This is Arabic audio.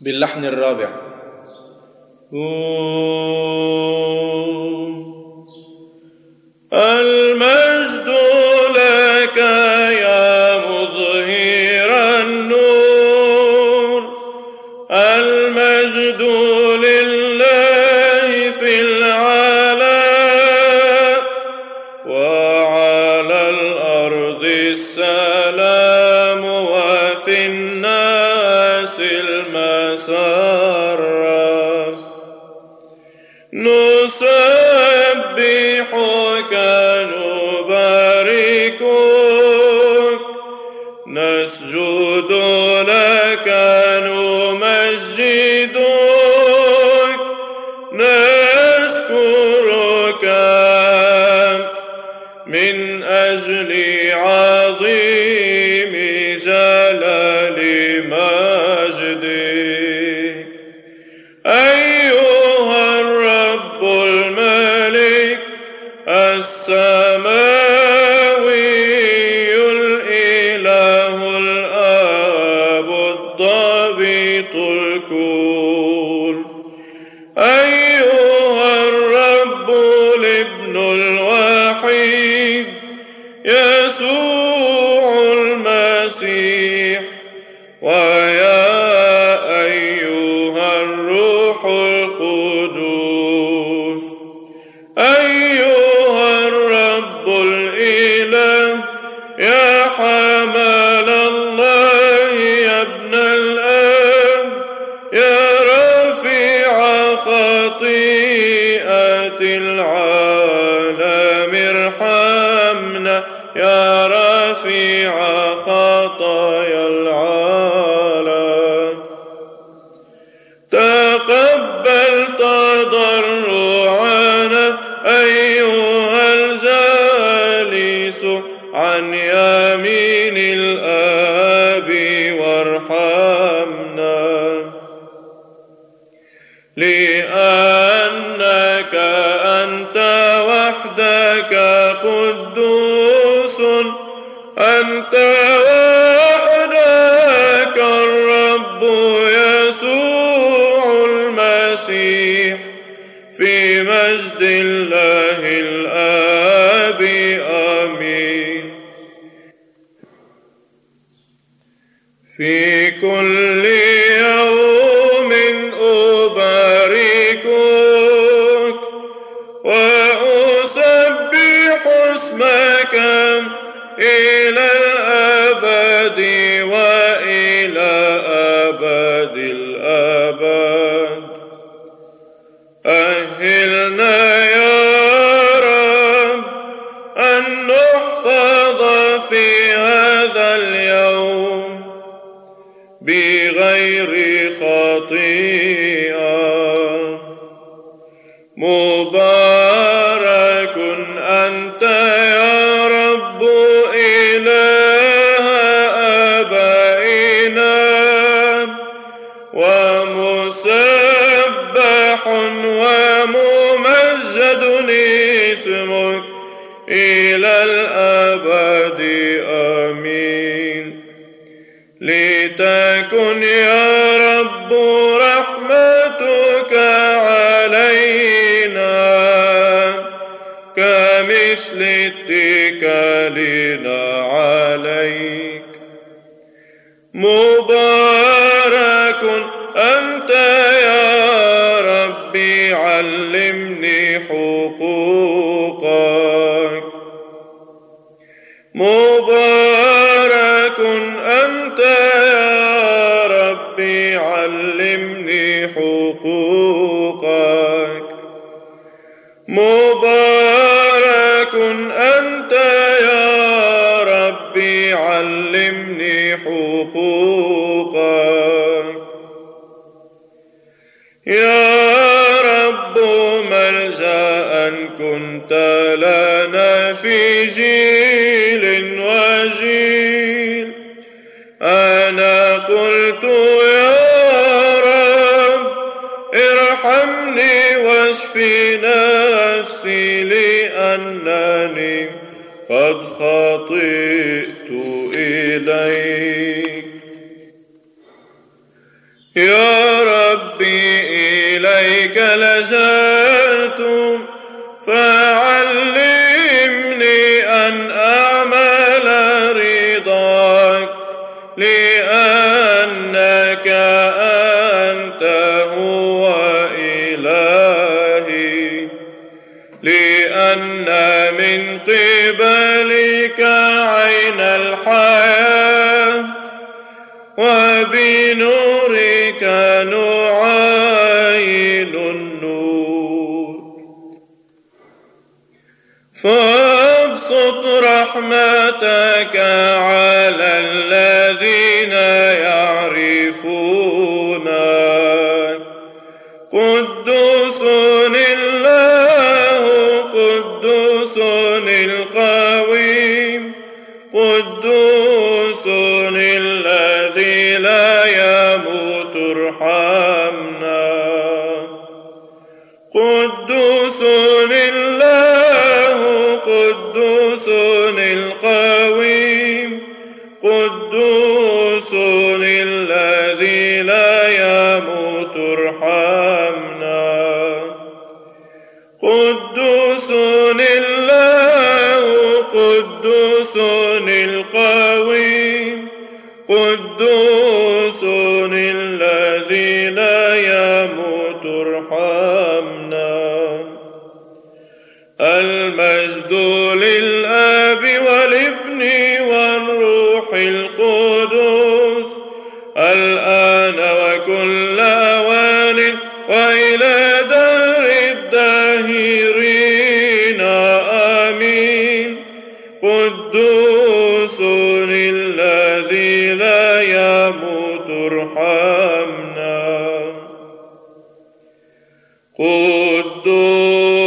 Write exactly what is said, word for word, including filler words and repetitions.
باللحن الرابع. المجد لك يا مظهر النور، المجد لله في العلا، وعلى الأرض السلام، وفي الناس المسرة. نسبحك نباركك، نسجد لك نمجدك، نشكرك من أجل عظيم جلال مجدك. أيها الرب الملك السماوي الإله الآب الضابط الكل، أيها الرب الابن الوحيد يسوع المسيح، ويا أيها الروح القدوس، أيها الرب الإله يا حمل الله يا ابن الآب، يا رافع خطيئة العالم ارحمنا، يا رافع خطايا العالم. تقبل تضرعنا أيها الجالس عن يمين الآب، وارحمنا لأنك أنت وحدك قدوس، أنت وحدك الرب يسوع المسيح، في مجد الله الآب. آمين. في كل يوم أباركك وأسبح اسمك إلى الأبد وإلى أبد الآباد. أهلنا يا رب أن نحفظ في هذا اليوم بغير خطيئة. مبارك أنت يا رب إله آبائنا، ومسبح وممجد اسمك إلى الأبد. آمين. لتكن يا رب رحمتك علينا كمثل اتكالنا عليك. مبارك أنت يا ربي، علمني حقوقك. مبارك أنت يا ربي، علمني حقوقك. مبارك أنت يا ربي، علمني حقوقك. يا رب ملجأ كنت لنا في جيل وجيل، أنا قلت يا رب ارحمني واشفي نفسي، لأنني قد خطئت إليك. يا إليك لجأت فعلمني أن أعمل رضاك لأنك أنت هو إلهي لأن من قبلك عين الحياة وبنورك نعاين النور فابسط رحمتك على الذين يعرفونك قدوس الله قدوس القويم قدوس الذي لا يموت ارحمنا قدوس الله قدوس القويم قدوس الذي لا يموت ارحمنا قدوس الله قدوس القويم قدوس الذي لا يموت ارحمنا المجد للآب والابن والروح القدس الآن وكل أوان وإلى دار الداهرين آمين قدوس الذي لا يموت ارحمنا قدوس